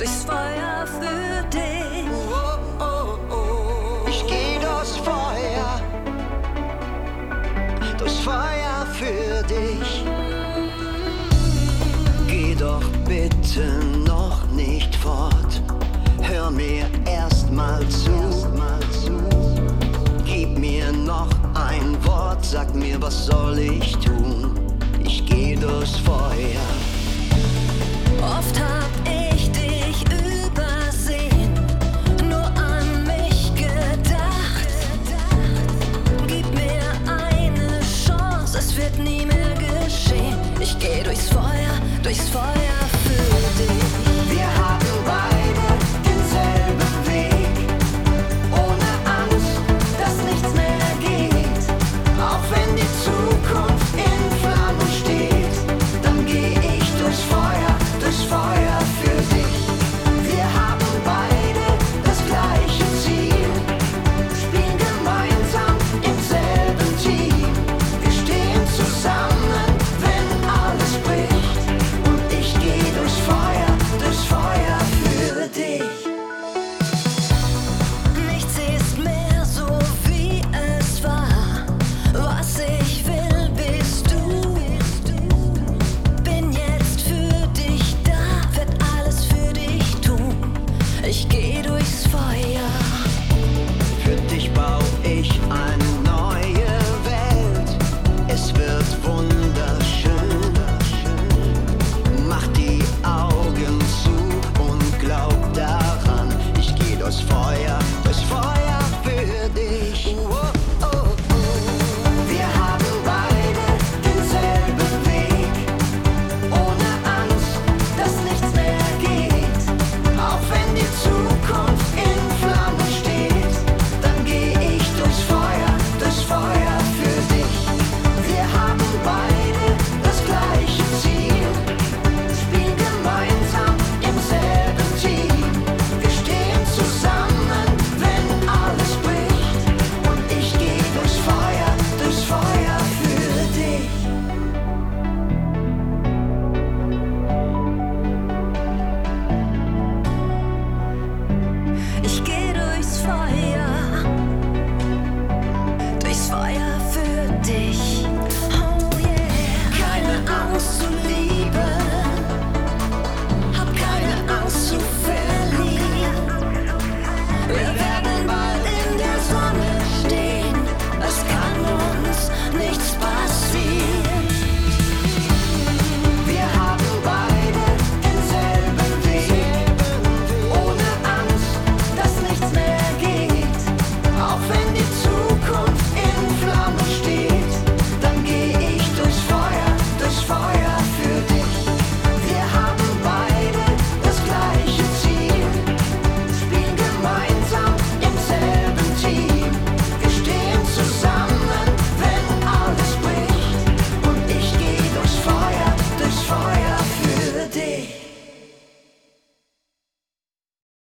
durchs Feuer für dich. Oh, oh, oh. Ich geh durchs Feuer für dich. Geh doch bitte noch nicht fort, hör mir erstmal zu. Gib mir noch ein Wort, sag mir, was soll ich tun? Ich geh durchs Feuer. Oft hab ich dich übersehen, nur an mich gedacht. Gib mir eine Chance, es wird nie mehr geschehen. Ich geh durchs Feuer